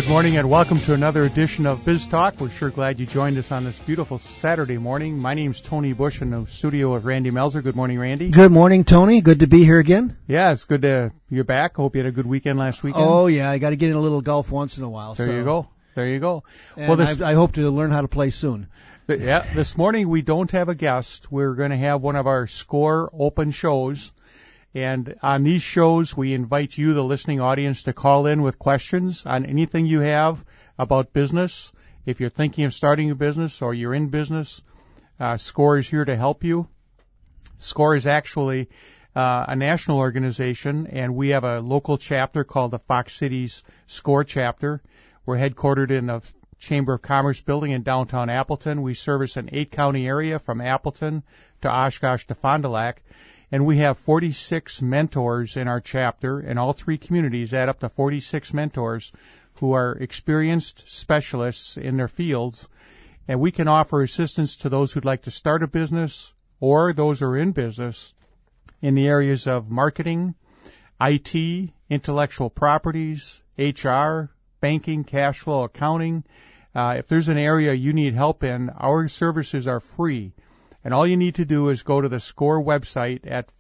morning and welcome to another edition of Biz Talk. We're sure glad you joined us on this beautiful Saturday morning. My name's Tony Bush in the studio with Randy Melzer. Good morning, Randy. Good morning, Tony. Good to be here again. Yeah, it's good to you're back. Hope you had a good weekend last weekend. Oh, yeah. I got to get in a little golf once in a while. There you go. And well, I hope to learn how to play soon. Yeah, this morning we don't have a guest. We're going to have one of our SCORE open shows. And on these shows, we invite you, the listening audience, to call in with questions on anything you have about business. If you're thinking of starting a business or you're in business, SCORE is here to help you. SCORE is actually a national organization, and we have a local chapter called the Fox Cities SCORE chapter. We're headquartered in the Chamber of Commerce building in downtown Appleton. We service an 8-county area from Appleton to Oshkosh to Fond du Lac. And we have 46 mentors in our chapter, and all three communities add up to 46 mentors who are experienced specialists in their fields. And we can offer assistance to those who'd like to start a business or those who are in business in the areas of marketing, IT, intellectual properties, HR, banking, cash flow, accounting. If there's an area you need help in, our services are free. And all you need to do is go to the SCORE website at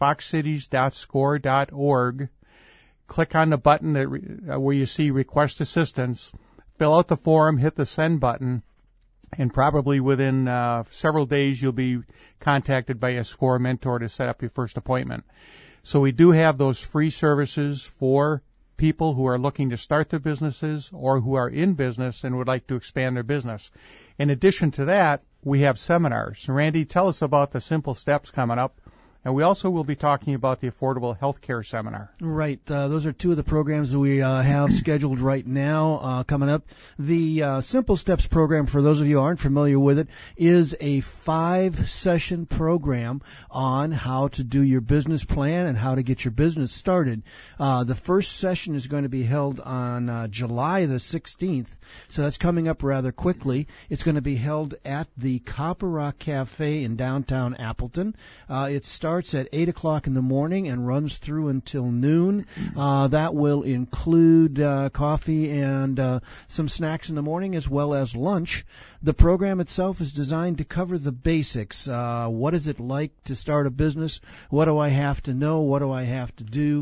foxcities.score.org, click on the button where you see Request Assistance, fill out the form, hit the Send button, and probably within several days you'll be contacted by a SCORE mentor to set up your first appointment. So we do have those free services for people who are looking to start their businesses or who are in business and would like to expand their business. In addition to that, we have seminars. Randy, tell us about the Simple Steps coming up. And we also will be talking about the Affordable Health Care Seminar. Right. Those are two of the programs that we have scheduled right now coming up. The Simple Steps program, for those of you who aren't familiar with it, is a 5-session program on how to do your business plan and how to get your business started. The first session is going to be held on July the 16th, so that's coming up rather quickly. It's going to be held at the Copper Rock Cafe in downtown Appleton. It starts at 8 o'clock in the morning and runs through until noon. That will include coffee and some snacks in the morning as well as lunch. The program itself is designed to cover the basics. What is it like to start a business? What do I have to know? What do I have to do?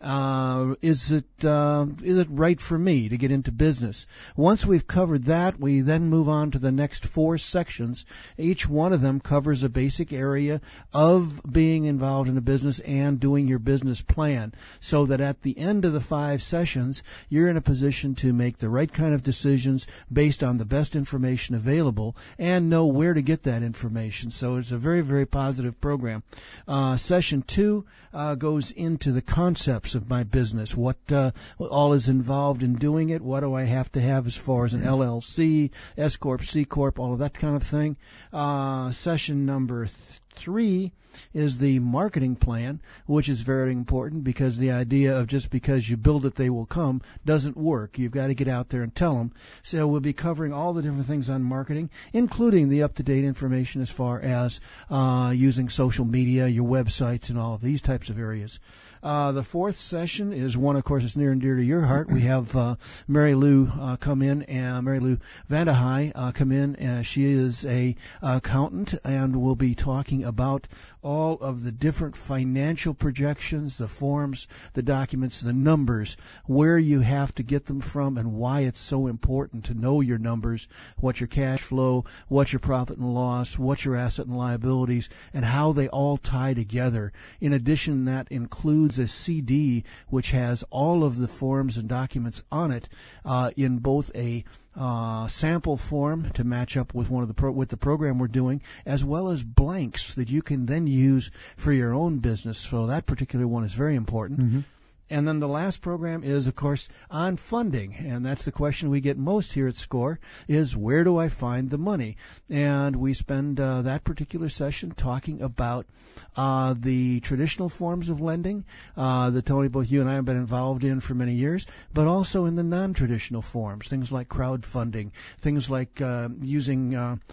Is it right for me to get into business? Once we've covered that, we then move on to the next 4 sections. Each one of them covers a basic area of being involved in a business and doing your business plan, so that at the end of the 5 sessions, you're in a position to make the right kind of decisions based on the best information available and know where to get that information. So it's a very, very positive program. Session 2 goes into the concepts of my business. What all is involved in doing it? What do I have to have as far as an LLC, S Corp, C Corp, all of that kind of thing. Session number 3 is the marketing plan, which is very important because the idea of just because you build it, they will come doesn't work. You've got to get out there and tell them. So we'll be covering all the different things on marketing, including the up-to-date information as far as using social media, your websites, and all of these types of areas. The 4th session is one, of course, that's near and dear to your heart. We have Mary Lou come in, and Mary Lou Vandehei come in. She is a accountant, and we'll be talking about all of the different financial projections, the forms, the documents, the numbers, where you have to get them from, and why it's so important to know your numbers, what your cash flow, what your profit and loss, what your asset and liabilities, and how they all tie together. In addition, that includes a CD which has all of the forms and documents on it in both a sample form to match up with with the program we're doing, as well as blanks that you can then use for your own business. So that particular one is very important. Mm-hmm. And then the last program is, of course, on funding, and that's the question we get most here at SCORE, is where do I find the money? And we spend that particular session talking about the traditional forms of lending that, Tony, both you and I have been involved in for many years, but also in the non-traditional forms, things like crowdfunding, things like using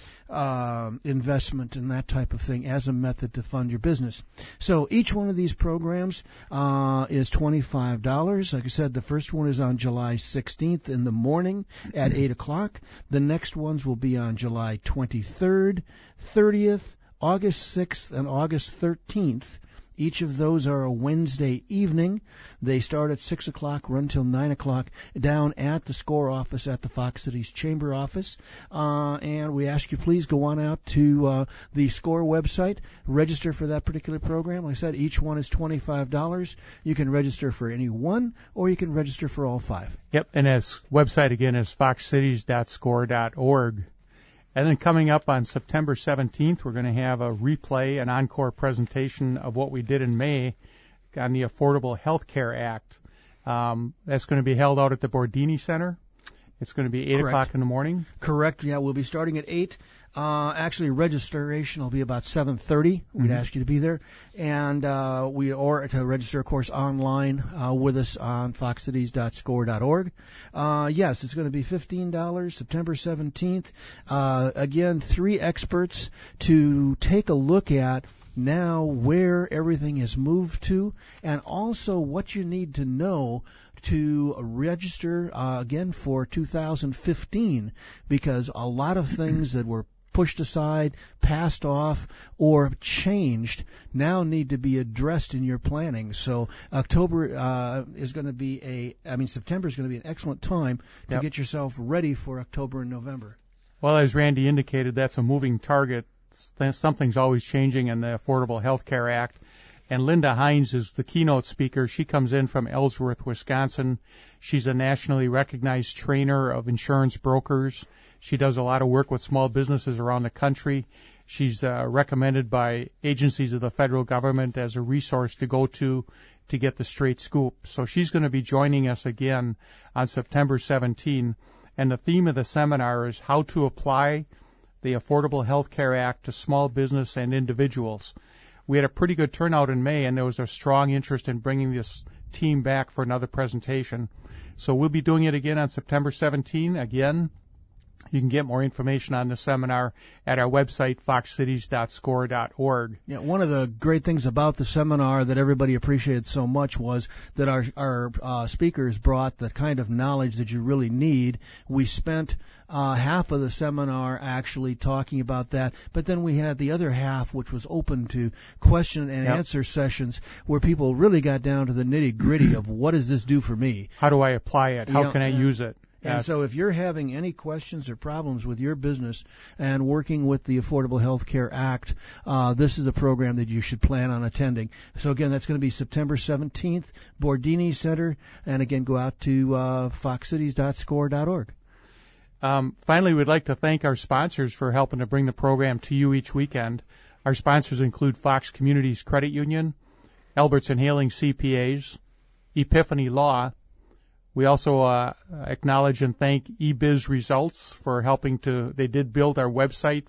investment and that type of thing as a method to fund your business. So each one of these programs is $25 $25. Like I said, the first one is on July 16th in the morning at 8 o'clock. The next ones will be on July 23rd, 30th, August 6th, and August 13th. Each of those are a Wednesday evening. They start at 6 o'clock, run till 9 o'clock down at the SCORE office at the Fox Cities Chamber office. And we ask you please go on out to the SCORE website, register for that particular program. Like I said, each one is $25. You can register for any one, or you can register for all five. Yep, and his website again is foxcities.score.org. And then coming up on September 17th, we're going to have a replay, an encore presentation of what we did in May on the Affordable Health Care Act. That's going to be held out at the Bordini Center. It's going to be 8 o'clock in the morning. Correct. Yeah, we'll be starting at 8. Actually, registration will be about 7:30. We'd ask you to be there. And or to register, of course, online with us on foxcities.score.org. Yes, it's going to be $15, September 17th. Again, 3 experts to take a look at now where everything has moved to, and also what you need to know to register again for 2015, because a lot of things that were pushed aside, passed off, or changed now need to be addressed in your planning. So September is going to be an excellent time to get yourself ready for October and November. Well, as Randy indicated, that's a moving target. Something's always changing in the Affordable Health Care Act. And Linda Hines is the keynote speaker. She comes in from Ellsworth, Wisconsin. She's a nationally recognized trainer of insurance brokers. She does a lot of work with small businesses around the country. She's recommended by agencies of the federal government as a resource to go to get the straight scoop. So she's going to be joining us again on September 17. And the theme of the seminar is how to apply the Affordable Health Care Act to small business and individuals. We had a pretty good turnout in May, and there was a strong interest in bringing this team back for another presentation. So we'll be doing it again on September 17. Again, you can get more information on the seminar at our website, foxcities.score.org. Yeah, one of the great things about the seminar that everybody appreciated so much was that our speakers brought the kind of knowledge that you really need. We spent half of the seminar actually talking about that, but then we had the other half, which was open to question and answer sessions, where people really got down to the nitty-gritty of what does this do for me? How do I apply it? How can I use it? And so if you're having any questions or problems with your business and working with the Affordable Health Care Act, this is a program that you should plan on attending. So, again, that's going to be September 17th, Bordini Center. And, again, go out to foxcities.score.org. Finally, we'd like to thank our sponsors for helping to bring the program to you each weekend. Our sponsors include Fox Communities Credit Union, Albertson Hailing CPAs, Epiphany Law. We also acknowledge and thank eBiz Results for helping they did build our website,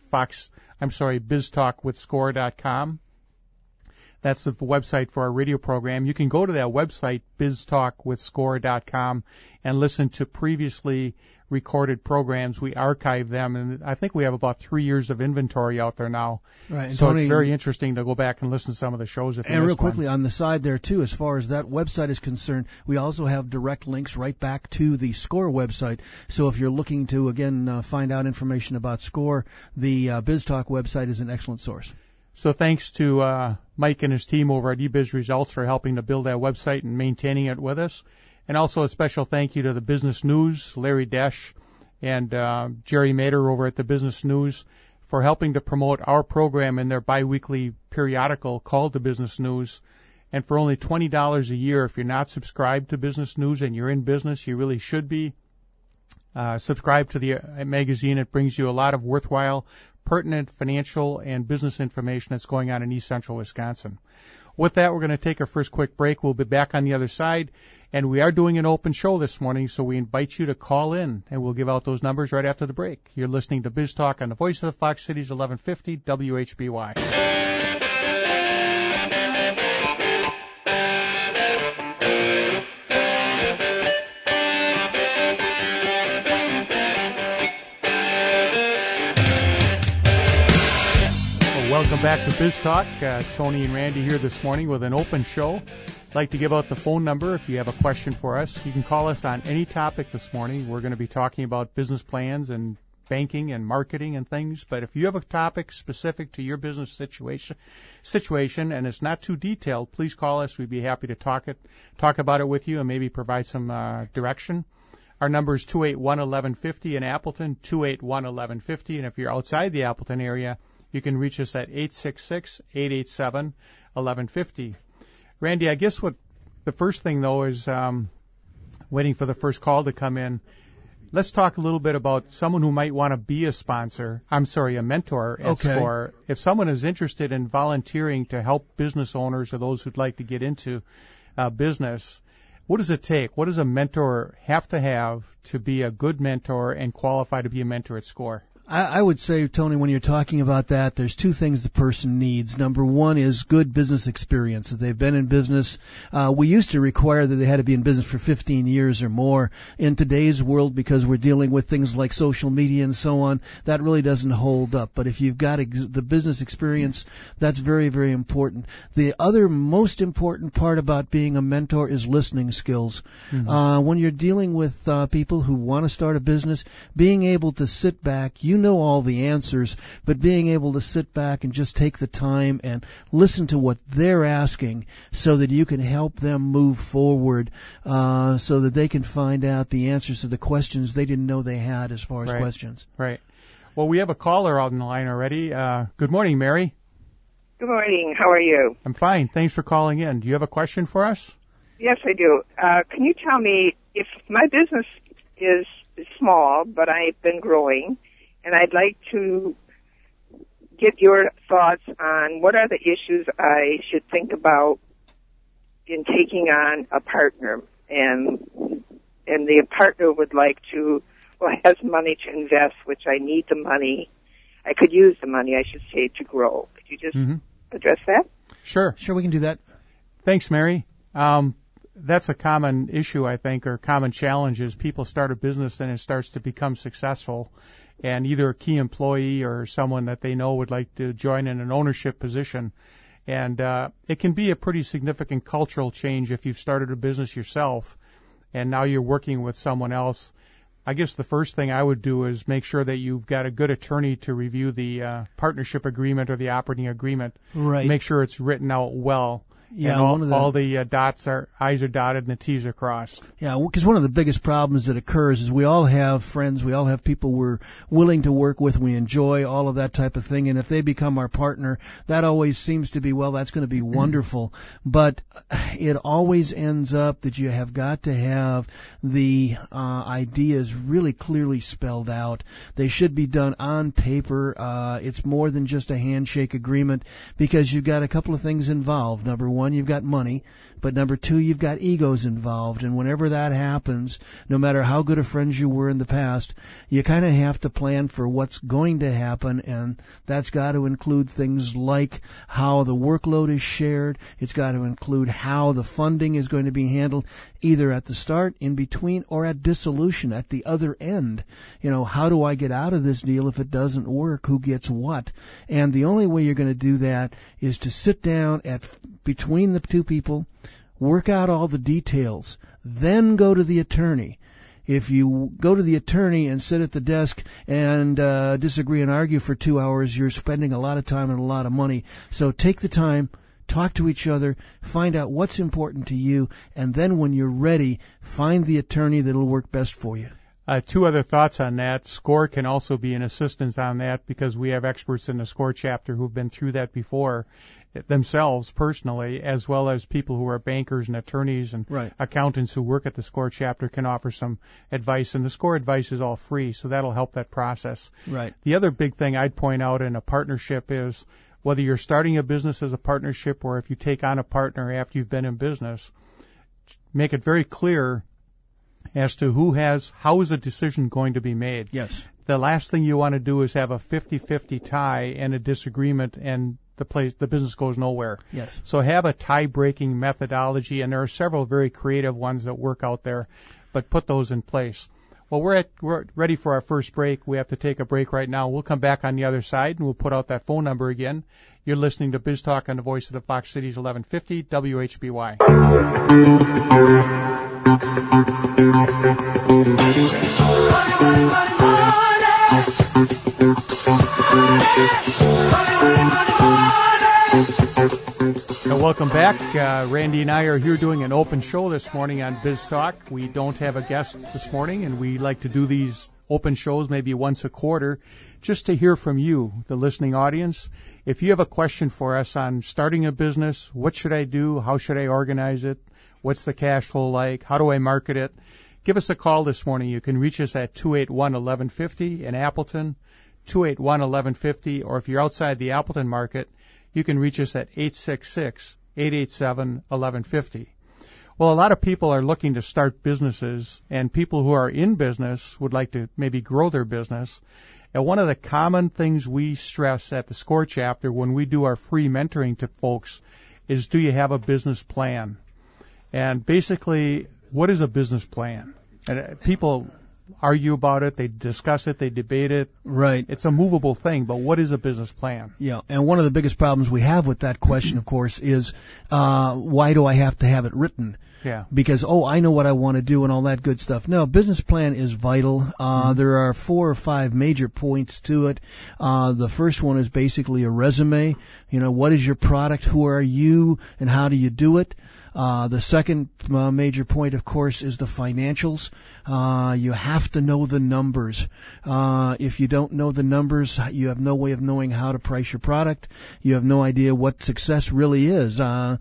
biztalkwithscore.com. That's the website for our radio program. You can go to that website, biztalkwithscore.com, and listen to previously recorded programs. We archive them, and I think we have about 3 years of inventory out there now. Right. And so Tony, it's very interesting to go back and listen to some of the shows. If you and real quickly, on the side there, too, as far as that website is concerned, we also have direct links right back to the SCORE website. So if you're looking to, again, find out information about SCORE, the BizTalk website is an excellent source. So thanks to Mike and his team over at eBiz Results for helping to build that website and maintaining it with us. And also a special thank you to the Business News, Larry Desch and Jerry Mader over at the Business News for helping to promote our program in their biweekly periodical called the Business News. And for only $20 a year, if you're not subscribed to Business News and you're in business, you really should be. Subscribe to the magazine. It brings you a lot of worthwhile, pertinent financial and business information that's going on in East Central Wisconsin. With that, we're going to take our first quick break. We'll be back on the other side, and we are doing an open show this morning, so we invite you to call in, and we'll give out those numbers right after the break. You're listening to Biz Talk on the Voice of the Fox Cities, 1150 WHBY. Welcome back to Biz Talk. Tony and Randy here this morning with an open show. I'd like to give out the phone number if you have a question for us. You can call us on any topic this morning. We're going to be talking about business plans and banking and marketing and things. But if you have a topic specific to your business situation and it's not too detailed, please call us. We'd be happy to talk about it with you and maybe provide some direction. Our number is 281-1150 in Appleton, 281-1150. And if you're outside the Appleton area, you can reach us at 866-887-1150. Randy, I guess what the first thing, though, is waiting for the first call to come in. Let's talk a little bit about someone who might want to be a mentor at SCORE. If someone is interested in volunteering to help business owners or those who'd like to get into business, what does it take? What does a mentor have to be a good mentor and qualify to be a mentor at SCORE? I would say, Tony, when you're talking about that, there's two things the person needs. Number one is good business experience. That they've been in business. We used to require that they had to be in business for 15 years or more. In today's world, because we're dealing with things like social media and so on, that really doesn't hold up. But if you've got the business experience, that's very, very important. The other most important part about being a mentor is listening skills. Mm-hmm. When you're dealing with people who want to start a business, being able to sit back, you know all the answers, but being able to sit back and just take the time and listen to what they're asking so that you can help them move forward, so that they can find out the answers to the questions they didn't know they had as far as questions. Right. Well, we have a caller on the line already. Good morning, Mary. Good morning. How are you? I'm fine. Thanks for calling in. Do you have a question for us? Yes, I do. Can you tell me, if my business is small, but I've been growing, and I'd like to get your thoughts on what are the issues I should think about in taking on a partner, and the partner would like to, has money to invest, which I need the money. I could use the money, I should say, to grow. Could you just address that? Sure, we can do that. Thanks, Mary. That's a common issue, I think, or common challenge is people start a business and it starts to become successful. And either a key employee or someone that they know would like to join in an ownership position. And it can be a pretty significant cultural change if you've started a business yourself and now you're working with someone else. I guess the first thing I would do is make sure that you've got a good attorney to review the partnership agreement or the operating agreement. Right. Make sure it's written out well. Yeah, and all the I's are dotted and the T's are crossed. Yeah, because one of the biggest problems that occurs is we all have friends, we all have people we're willing to work with, we enjoy all of that type of thing, and if they become our partner, that always seems to be, that's going to be wonderful. But it always ends up that you have got to have the ideas really clearly spelled out. They should be done on paper. It's more than just a handshake agreement because you've got a couple of things involved. Number one, you've got money, but number two, you've got egos involved, and whenever that happens, no matter how good of friends you were in the past, you kind of have to plan for what's going to happen, and that's got to include things like how the workload is shared. It's got to include how the funding is going to be handled, either at the start, in between, or at dissolution, at the other end. How do I get out of this deal if it doesn't work? Who gets what? And the only way you're going to do that is to sit down between the two people, work out all the details, then go to the attorney. If you go to the attorney and sit at the desk and disagree and argue for 2 hours, you're spending a lot of time and a lot of money. So take the time, talk to each other, find out what's important to you, and then when you're ready, find the attorney that'll work best for you. Two other thoughts on that. SCORE can also be an assistance on that because we have experts in the SCORE chapter who've been through that before themselves personally, as well as people who are bankers and attorneys and accountants who work at the SCORE chapter can offer some advice. And the SCORE advice is all free, so that'll help that process. Right. The other big thing I'd point out in a partnership is whether you're starting a business as a partnership or if you take on a partner after you've been in business, make it very clear as to how is a decision going to be made. Yes. The last thing you want to do is have a 50-50 tie and a disagreement and the business goes nowhere. Yes. So have a tie-breaking methodology, and there are several very creative ones that work out there, but put those in place. Well, we're ready for our first break. We have to take a break right now. We'll come back on the other side, and we'll put out that phone number again. You're listening to Biz Talk on the Voice of the Fox Cities 1150 WHBY. Welcome back. Randy and I are here doing an open show this morning on Biz Talk. We don't have a guest this morning, and we like to do these open shows maybe once a quarter just to hear from you, the listening audience. If you have a question for us on starting a business, what should I do? How should I organize it? What's the cash flow like? How do I market it? Give us a call this morning. You can reach us at 281-1150 in Appleton, 281-1150, or if you're outside the Appleton market, you can reach us at 866-887-1150. Well, a lot of people are looking to start businesses, and people who are in business would like to maybe grow their business. And one of the common things we stress at the SCORE chapter when we do our free mentoring to folks is, do you have a business plan? And basically, what is a business plan? And people argue about it, they discuss it, they debate it. Right. It's a movable thing, but what is a business plan? Yeah, and one of the biggest problems we have with that question, of course, is why do I have to have it written? Yeah. Because, I know what I want to do and all that good stuff. No, business plan is vital. There are 4 or 5 major points to it. The first one is basically a resume. What is your product? Who are you? And how do you do it? The second major point, of course, is the financials. You have to know the numbers. If you don't know the numbers, you have no way of knowing how to price your product. You have no idea what success really is. I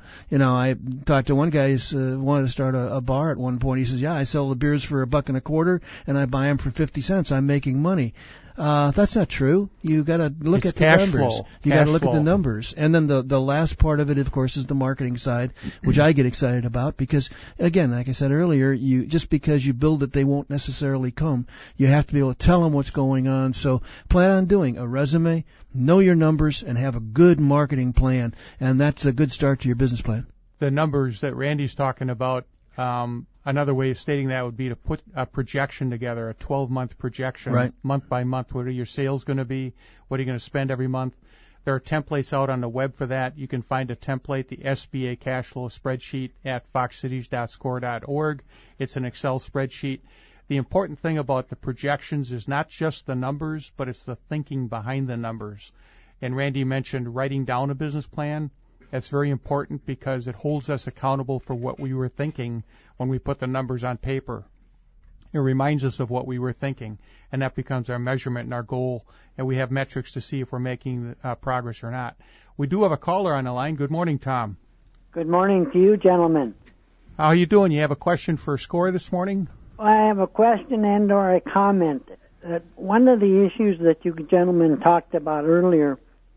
talked to one guy who wanted to start a bar at one point. He says, I sell the beers for $1.25 and I buy them for 50 cents. I'm making money. That's not true. You got to look at the numbers. You got to look at the numbers. And then the last part of it, of course, is the marketing side, which I get excited about because, again, like I said earlier, just because you build it, they won't necessarily come. You have to be able to tell them what's going on. So plan on doing a resume, know your numbers, and have a good marketing plan. And that's a good start to your business plan. The numbers that Randy's talking about, another way of stating that would be to put a projection together, a 12-month projection, right, month by month. What are your sales going to be? What are you going to spend every month? There are templates out on the web for that. You can find a template, the SBA cash flow spreadsheet, at foxcities.score.org. It's an Excel spreadsheet. The important thing about the projections is not just the numbers, but it's the thinking behind the numbers. And Randy mentioned writing down a business plan. That's very important because it holds us accountable for what we were thinking when we put the numbers on paper. It reminds us of what we were thinking, and that becomes our measurement and our goal, and we have metrics to see if we're making progress or not. We do have a caller on the line. Good morning, Tom. Good morning to you, gentlemen. How are you doing? You have a question for SCORE this morning? I have a question and or a comment. One of the issues that you gentlemen talked about earlier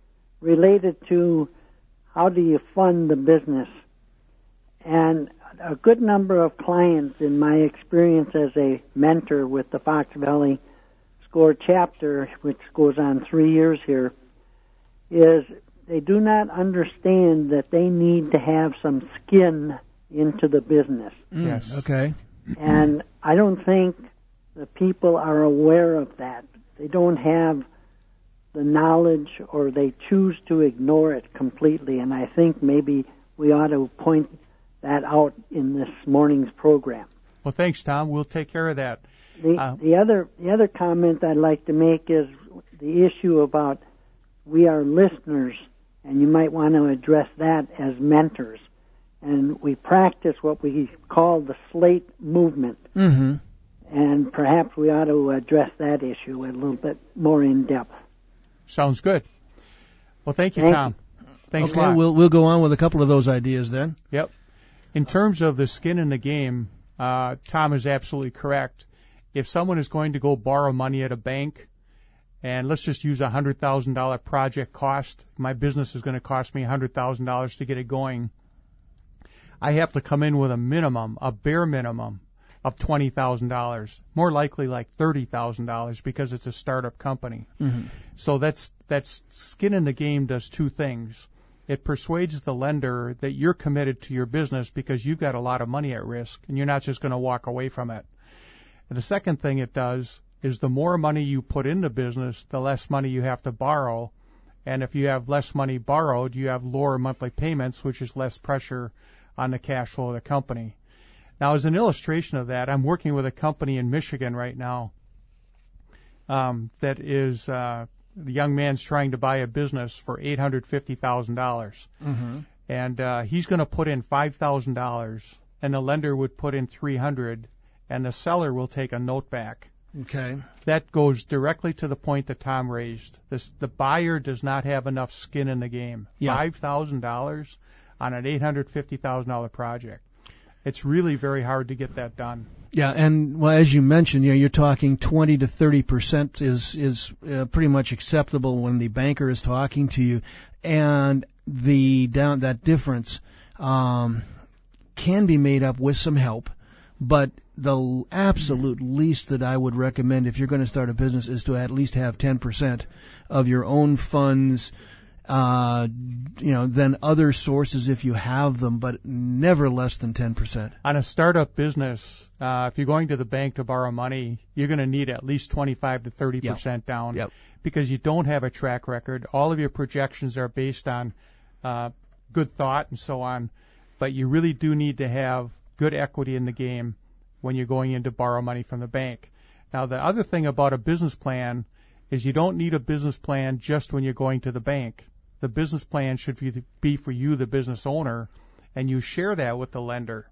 related to how do you fund the business? And a good number of clients, in my experience as a mentor with the Fox Valley SCORE chapter, which goes on 3 years here, is they do not understand that they need to have some skin into the business. Yes. Okay. And I don't think the people are aware of that. They don't have the knowledge, or they choose to ignore it completely. And I think maybe we ought to point that out in this morning's program. Well, thanks, Tom. We'll take care of that. The other comment I'd like to make is the issue about we are listeners, and you might want to address that as mentors. And we practice what we call the slate movement. Mm-hmm. And perhaps we ought to address that issue a little bit more in depth. Sounds good. Well, thank you, Tom. Thanks a lot. We'll go on with a couple of those ideas then. Yep. In terms of the skin in the game, Tom is absolutely correct. If someone is going to go borrow money at a bank, and let's just use a $100,000 project cost, my business is going to cost me $100,000 to get it going, I have to come in with a minimum, a bare minimum, of $20,000, more likely like $30,000 because it's a startup company. Mm-hmm. So that's skin in the game does two things. It persuades the lender that you're committed to your business because you've got a lot of money at risk and you're not just going to walk away from it. And the second thing it does is the more money you put into business, the less money you have to borrow, And if you have less money borrowed, you have lower monthly payments, which is less pressure on the cash flow of the company. Now, as an illustration of that, I'm working with a company in Michigan right now that is the young man's trying to buy a business for $850,000. Mm-hmm. And he's going to put in $5,000, and the lender would put in $300, and the seller will take a note back. Okay. That goes directly to the point that Tom raised. The buyer does not have enough skin in the game. Yeah. $5,000 on an $850,000 project. It's really very hard to get that done. Yeah, and well, as you mentioned, you're talking 20 to 30% is pretty much acceptable when the banker is talking to you, and that difference can be made up with some help. But the absolute least that I would recommend if you're going to start a business is to at least have 10% of your own funds, then other sources if you have them, but never less than 10%. On a startup business, if you're going to the bank to borrow money, you're going to need at least 25 to 30% down. Yep. Because you don't have a track record. All of your projections are based on good thought and so on, but you really do need to have good equity in the game when you're going in to borrow money from the bank. Now, the other thing about a business plan is you don't need a business plan just when you're going to the bank. The business plan should be for you, the business owner, and you share that with the lender.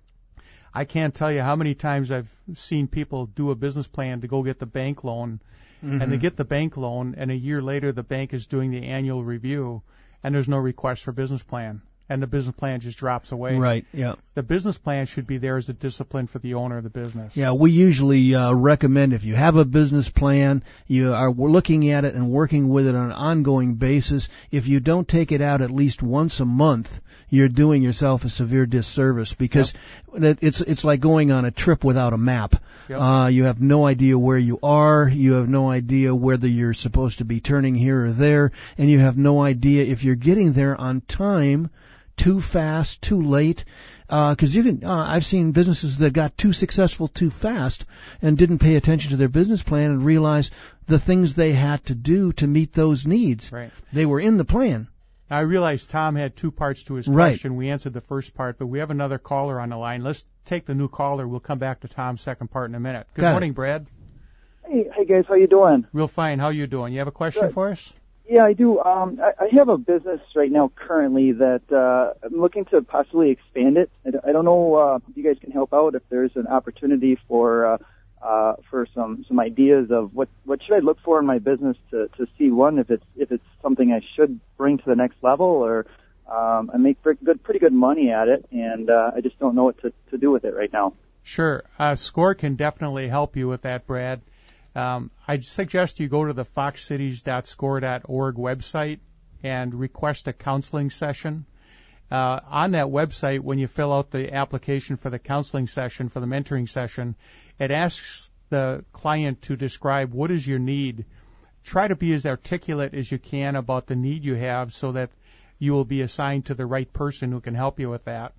I can't tell you how many times I've seen people do a business plan to go get the bank loan, Mm-hmm. and they get the bank loan, and a year later the bank is doing the annual review, and there's no request for business plan, and the business plan just drops away. Right, yeah. The business plan should be there as a discipline for the owner of the business. Yeah, we usually recommend if you have a business plan, you are looking at it and working with it on an ongoing basis. If you don't take it out at least once a month, you're doing yourself a severe disservice because it's like going on a trip without a map. Yep. You have no idea where you are. You have no idea whether you're supposed to be turning here or there, and you have no idea if you're getting there on time, too fast, too late. Because I've seen businesses that got too successful too fast and didn't pay attention to their business plan and realize the things they had to do to meet those needs. Right. They were in the plan. I realized Tom had two parts to his question. We answered the first part, but we have another caller on the line. Let's take the new caller. We'll come back to Tom's second part in a minute. Good morning, Brad. Hey guys, how you doing? Real fine. How you doing? You have a question for us? Yeah, I do. I have a business right now currently that I'm looking to possibly expand it. I don't know if you guys can help out if there's an opportunity for some ideas of what should I look for in my business to see, one, if it's something I should bring to the next level, or I make pretty good money at it, and I just don't know what to do with it right now. Sure. SCORE can definitely help you with that, Brad. I suggest you go to the foxcities.score.org website and request a counseling session. On that website, when you fill out the application for the counseling session, for the mentoring session, it asks the client to describe what is your need. Try to be as articulate as you can about the need you have so that you will be assigned to the right person who can help you with that.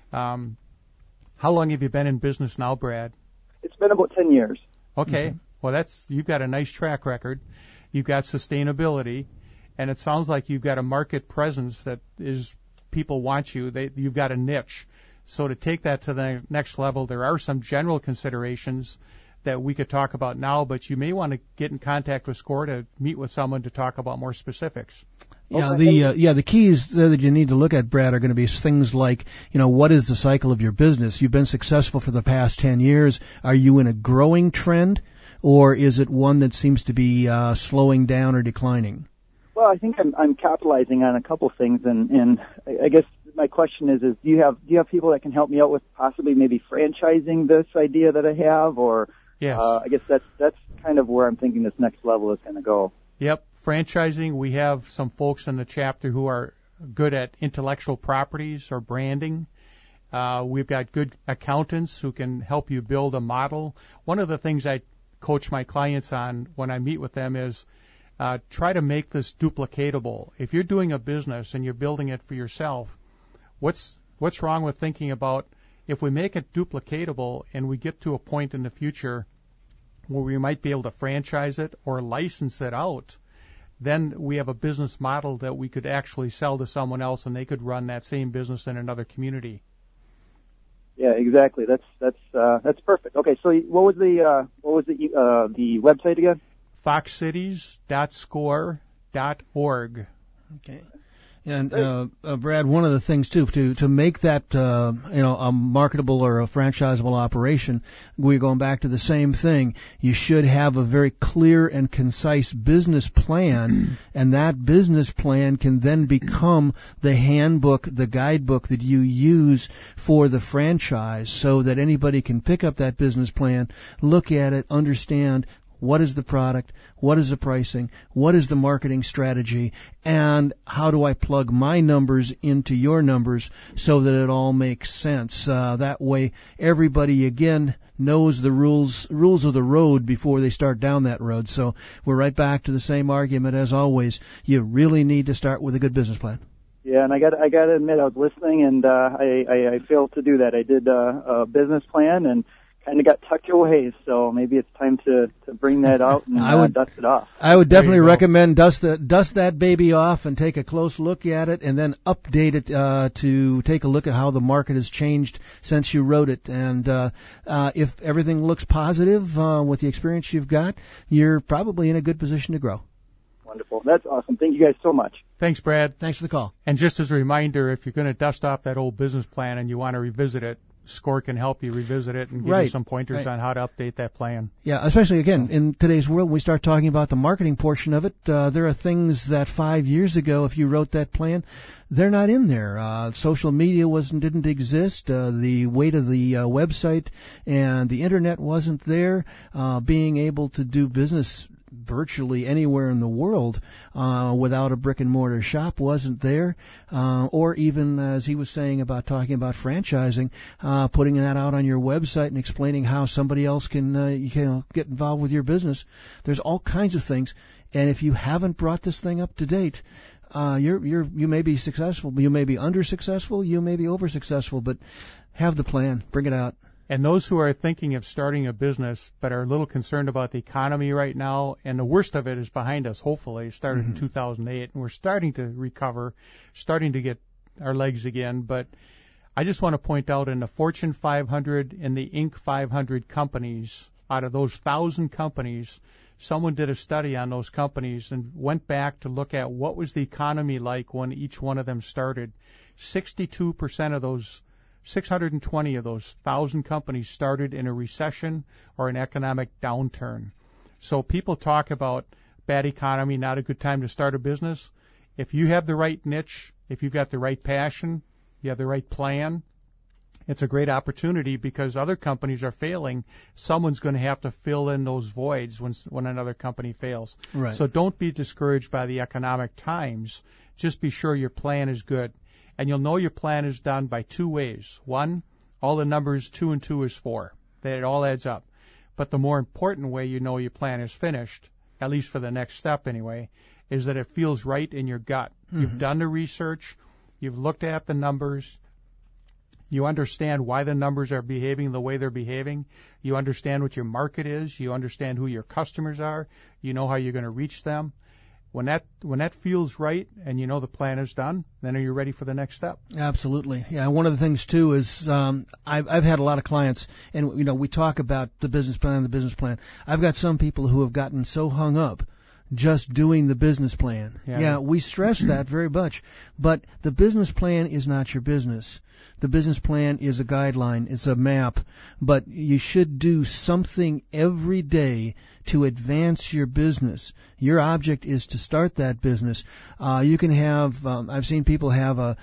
How long have you been in business now, Brad? It's been about 10 years. Okay. Mm-hmm. Well, you've got a nice track record. You've got sustainability, and it sounds like you've got a market presence that is people want you. You've got a niche. So to take that to the next level, there are some general considerations that we could talk about now, but you may want to get in contact with SCORE to meet with someone to talk about more specifics. Yeah, the keys that you need to look at, Brad, are going to be things like, what is the cycle of your business? You've been successful for the past 10 years. Are you in a growing trend, or is it one that seems to be slowing down or declining? Well, I think I'm capitalizing on a couple things, and I guess my question is do you have people that can help me out with possibly maybe franchising this idea that I have, or yes. I guess that's kind of where I'm thinking this next level is going to go. Yep, franchising. We have some folks in the chapter who are good at intellectual properties or branding. We've got good accountants who can help you build a model. One of the things I coach my clients on when I meet with them is try to make this duplicatable. If you're doing a business and you're building it for yourself, what's wrong with thinking about if we make it duplicatable and we get to a point in the future where we might be able to franchise it or license it out, then we have a business model that we could actually sell to someone else, and they could run that same business in another community. Yeah, exactly. That's perfect. Okay, so what was the website again? foxcities.score.org. Okay. And Brad, one of the things too to make that a marketable or a franchisable operation, we're going back to the same thing. You should have a very clear and concise business plan, and that business plan can then become the handbook, the guidebook that you use for the franchise, so that anybody can pick up that business plan, look at it, understand what is the product, what is the pricing, what is the marketing strategy, and how do I plug my numbers into your numbers so that it all makes sense. That way everybody, again, knows the rules of the road before they start down that road. So we're right back to the same argument as always. You really need to start with a good business plan. Yeah, and I got to admit, I was listening, and I failed to do that. I did a business plan and kind of got tucked away, so maybe it's time to bring that out and dust it off. I would definitely recommend dust that baby off and take a close look at it, and then update it to take a look at how the market has changed since you wrote it. And if everything looks positive with the experience you've got, you're probably in a good position to grow. Wonderful. That's awesome. Thank you guys so much. Thanks, Brad. Thanks for the call. And just as a reminder, if you're going to dust off that old business plan and you want to revisit it, SCORE can help you revisit it and give you some pointers on how to update that plan. Yeah, especially, again, in today's world, when we start talking about the marketing portion of it, there are things that 5 years ago, if you wrote that plan, they're not in there. Social media didn't exist. The weight of the website and the Internet wasn't there. Being able to do business virtually anywhere in the world without a brick and mortar shop wasn't there, or even, as he was saying about talking about franchising, putting that out on your website and explaining how somebody else can get involved with your business. There's all kinds of things, and if you haven't brought this thing up to date, you may be successful, you may be under successful, you may be over successful, but have the plan, bring it out. And those who are thinking of starting a business but are a little concerned about the economy right now, and the worst of it is behind us, hopefully. It started in 2008, and we're starting to recover, starting to get our legs again. But I just want to point out, in the Fortune 500 and the Inc. 500 companies, out of those 1,000 companies, someone did a study on those companies and went back to look at what was the economy like when each one of them started. 62% of those 620 of those 1,000 companies started in a recession or an economic downturn. So people talk about bad economy, not a good time to start a business. If you have the right niche, if you've got the right passion, you have the right plan, it's a great opportunity, because other companies are failing. Someone's going to have to fill in those voids when another company fails. Right. So don't be discouraged by the economic times. Just be sure your plan is good. And you'll know your plan is done by two ways. One, all the numbers 2 and 2 is 4. That it all adds up. But the more important way you know your plan is finished, at least for the next step anyway, is that it feels right in your gut. Mm-hmm. You've done the research. You've looked at the numbers. You understand why the numbers are behaving the way they're behaving. You understand what your market is. You understand who your customers are. You know how you're going to reach them. When that feels right and you know the plan is done, then are you ready for the next step? Absolutely. Yeah. One of the things too is I've had a lot of clients, and we talk about the business plan. I've got some people who have gotten so hung up just doing the business plan. Yeah, we stress that very much, but the business plan is not your business. The business plan is a guideline, it's a map, but you should do something every day to advance your business. Your object is to start that business. You can have, I've seen people have a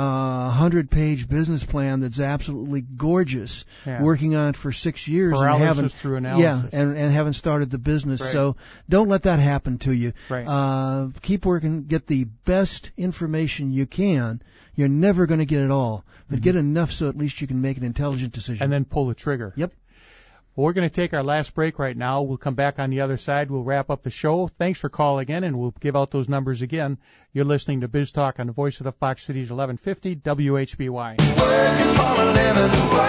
100-page business plan that's absolutely gorgeous, working on it for 6 years through analysis. and haven't started the business. Right. So don't let that happen to you. Right. Keep working, get the best information you can. You're never going to get it all, but get enough so at least you can make an intelligent decision. And then pull the trigger. Yep. Well, we're going to take our last break right now. We'll come back on the other side. We'll wrap up the show. Thanks for calling in, and we'll give out those numbers again. You're listening to Biz Talk on the Voice of the Fox Cities 1150 WHBY. Working for a living,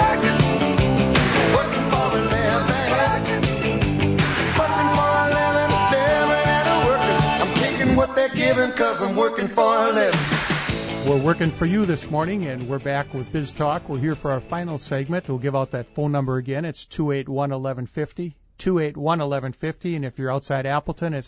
working for a living, working for a living, living and a working. I'm taking 'cause I'm working for a living. We're working for you this morning, and we're back with Biz Talk. We're here for our final segment. We'll give out that phone number again. It's 281-1150, 281-1150, and if you're outside Appleton, it's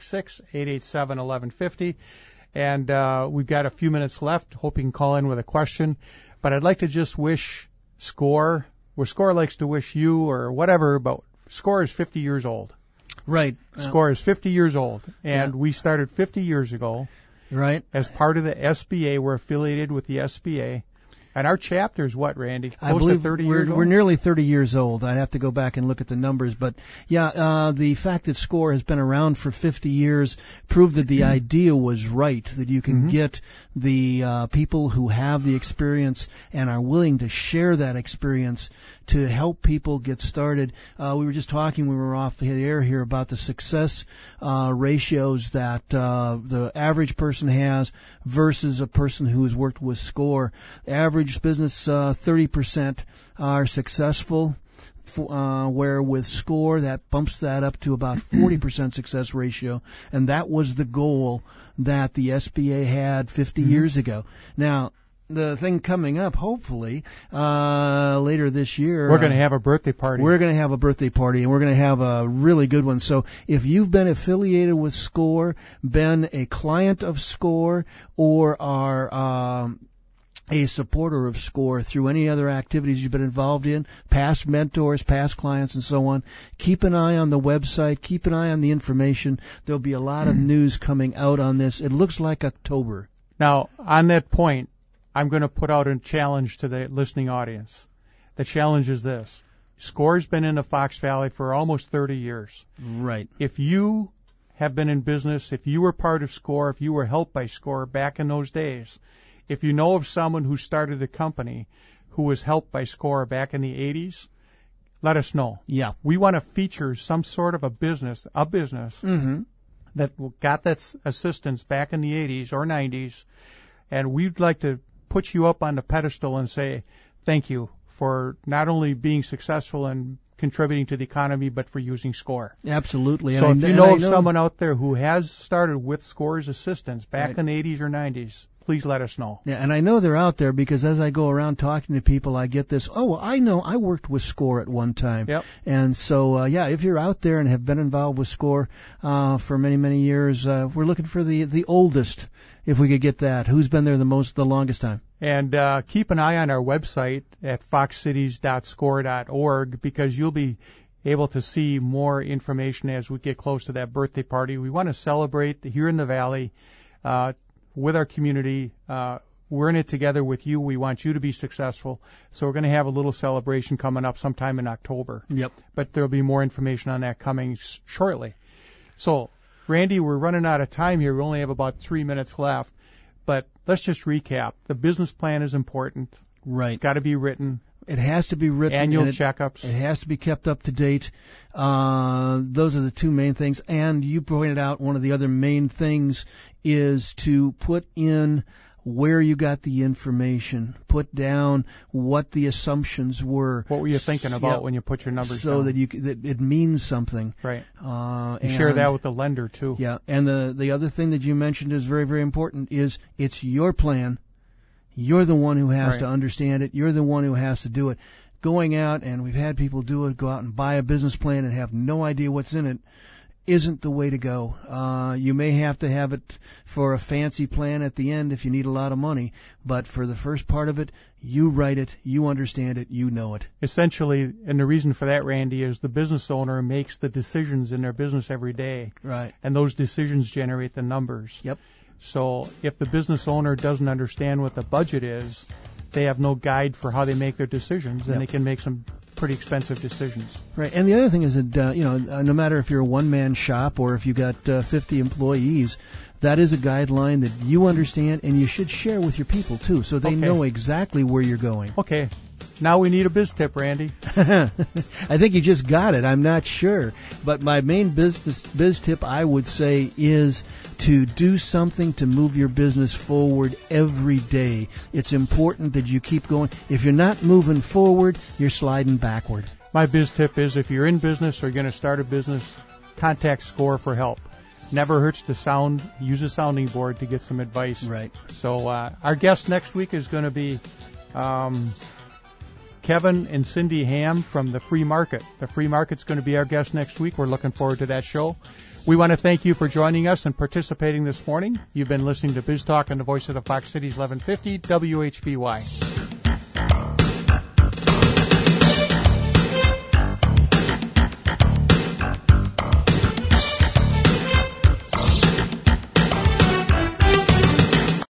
866-887-1150. And we've got a few minutes left. Hope you can call in with a question. But I'd like to just wish SCORE, where SCORE likes to wish you or whatever, but SCORE is 50 years old. Right. SCORE is 50 years old, and we started 50 years ago. Right. As part of the SBA, we're affiliated with the SBA. And our chapter is what, Randy? I believe to 30 years old? we're nearly 30 years old. I'd have to go back and look at the numbers. But, the fact that SCORE has been around for 50 years proved that the idea was right, that you can get the people who have the experience and are willing to share that experience to help people get started. We were just talking when we were off the air here about the success ratios that the average person has versus a person who has worked with SCORE. The average business, 30% are successful, where with SCORE that bumps that up to about 40% success ratio, and that was the goal that the SBA had 50 years ago. Now, the thing coming up, hopefully, later this year. We're going to have a birthday party. We're going to have a birthday party, and we're going to have a really good one. So if you've been affiliated with SCORE, been a client of SCORE, or are a supporter of SCORE through any other activities you've been involved in, past mentors, past clients, and so on, keep an eye on the website, keep an eye on the information. There'll be a lot of news coming out on this. It looks like October. Now, on that point, I'm going to put out a challenge to the listening audience. The challenge is this. SCORE's been in the Fox Valley for almost 30 years. Right. If you have been in business, if you were part of SCORE, if you were helped by SCORE back in those days, if you know of someone who started a company who was helped by SCORE back in the 80s, let us know. Yeah. We want to feature some sort of a business that got that assistance back in the 80s or 90s, and we'd like to put you up on the pedestal and say thank you for not only being successful and contributing to the economy, but for using SCORE. Absolutely. So if you know of someone out there who has started with SCORE's assistance back in the 80s or 90s, please let us know. Yeah, and I know they're out there because as I go around talking to people, I get this, oh, well, I know I worked with SCORE at one time. Yep. And so, if you're out there and have been involved with SCORE for many, many years, we're looking for the oldest, if we could get that. Who's been there the longest time? And keep an eye on our website at foxcities.score.org because you'll be able to see more information as we get close to that birthday party. We want to celebrate here in the Valley with our community. We're in it together with you. We want you to be successful. So we're going to have a little celebration coming up sometime in October. Yep. But there'll be more information on that coming shortly. So, Randy, we're running out of time here. We only have about 3 minutes left. But let's just recap. The business plan is important. Right. It's got to be written. It has to be written. Annual checkups. It has to be kept up to date. Those are the two main things. And you pointed out one of the other main things is to put in where you got the information. Put down what the assumptions were. What were you thinking about when you put your numbers down? So that it means something. Right. And share that with the lender, too. Yeah. And the other thing that you mentioned is very, very important is it's your plan. You're the one who has to understand it. You're the one who has to do it. Going out, and we've had people do it, go out and buy a business plan and have no idea what's in it, isn't the way to go. You may have to have it for a fancy plan at the end if you need a lot of money, but for the first part of it, you write it, you understand it, you know it. Essentially, and the reason for that, Randy, is the business owner makes the decisions in their business every day. Right. And those decisions generate the numbers. Yep. So if the business owner doesn't understand what the budget is, they have no guide for how they make their decisions, and they can make some pretty expensive decisions. Right. And the other thing is that, no matter if you're a one-man shop or if you've got 50 employees, that is a guideline that you understand and you should share with your people, too, so they know exactly where you're going. Okay. Now we need a biz tip, Randy. I think you just got it. I'm not sure. But my main biz tip, I would say, is to do something to move your business forward every day. It's important that you keep going. If you're not moving forward, you're sliding backward. My biz tip is if you're in business or you're going to start a business, contact SCORE for help. never hurts to use a sounding board to get some advice. Right. So our guest next week is going to be Kevin and Cindy Ham from the Free Market. The Free Market's going to be our guest next week. We're looking forward to that show. We want to thank you for joining us and participating this morning. You've been listening to Biz Talk on the voice of the Fox Cities 1150 WHBY.